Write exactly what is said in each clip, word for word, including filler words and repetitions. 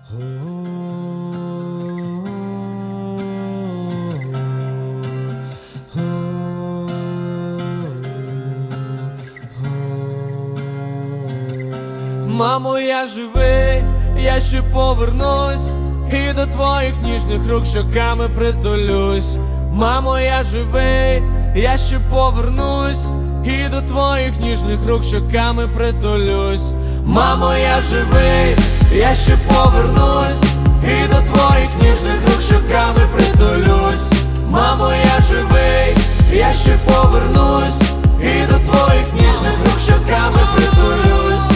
Мамо, я живий, я ще повернусь, і до твоїх ніжних рук щоками притулюсь. Мамо, я живий, я ще повернусь, і до твоїх ніжних рук щоками притулюсь. Мамо, я живий, я ще повернусь, і до твоїх ніжних рук щоками притулюсь. Мамо, я живий, я ще повернусь, і до твоїх ніжних рук щоками притулюсь.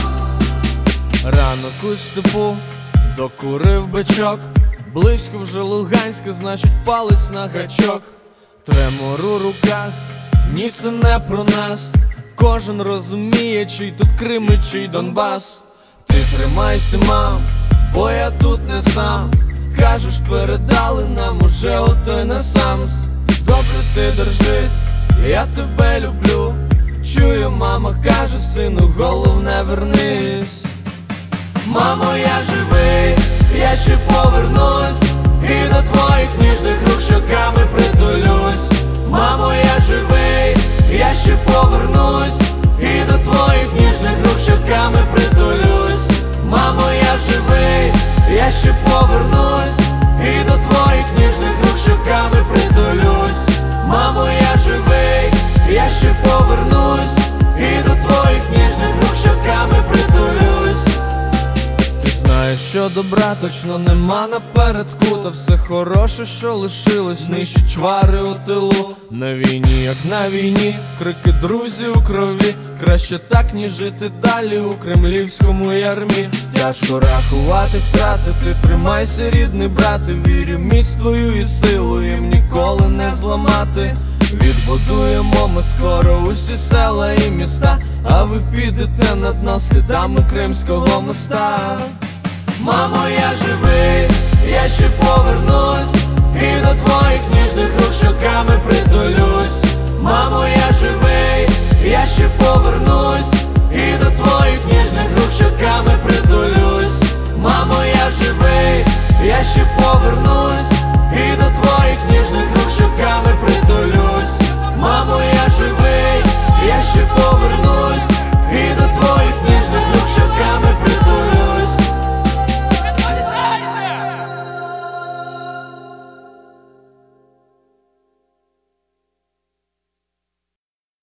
Ранок у степу, докурив бичок, близько вже Луганська, значить палець на гачок. Тремор у руках, ні, це не про нас. Кожен розуміє, чий тут Крим і чий Донбас. Ти тримайся, мам, бо я тут не сам. Кажеш, передали нам уже отой на самс. Добре, ти держись, я тебе люблю. Чую, мама каже, сину, головне вернись. Мамо, я живий, я ще повернусь, і до твоїх ніжних рук щоками притулюсь. Мамо, я живий, я ще повернусь, і до твоїх ніжних рук щоками притулюсь. Мамо, я живий, я ще повернусь, і до твоїх ніжних рук щоками притулюсь. Мамо, я живий, я ще повернусь, і до твоїх ніжних рук щоками притулюсь. Знаєш, що добра точно нема напередку, та все хороше, що лишилось, нищить чвари у тилу. На війні, як на війні, крики друзів у крові. Краще так, ніж жити далі у кремлівському ярмі. Тяжко рахувати втрати, ти тримайся, рідний брате. Вірю, міць твою і силу їм ніколи не зламати. Відбудуємо ми скоро усі села і міста, а ви підете на дно слідами Кримського моста. Мамо, я живий, я ще повернусь, і до твоїх ніжних рук щоками притулюсь. Мамо, я живий, я ще повернусь, і до твоїх ніжних рук щоками притулюсь. Мамо, я живий, я ще повернусь, і до твоїх ніжних рук щоками притулюсь. Мамо, я живий, я ще повернусь.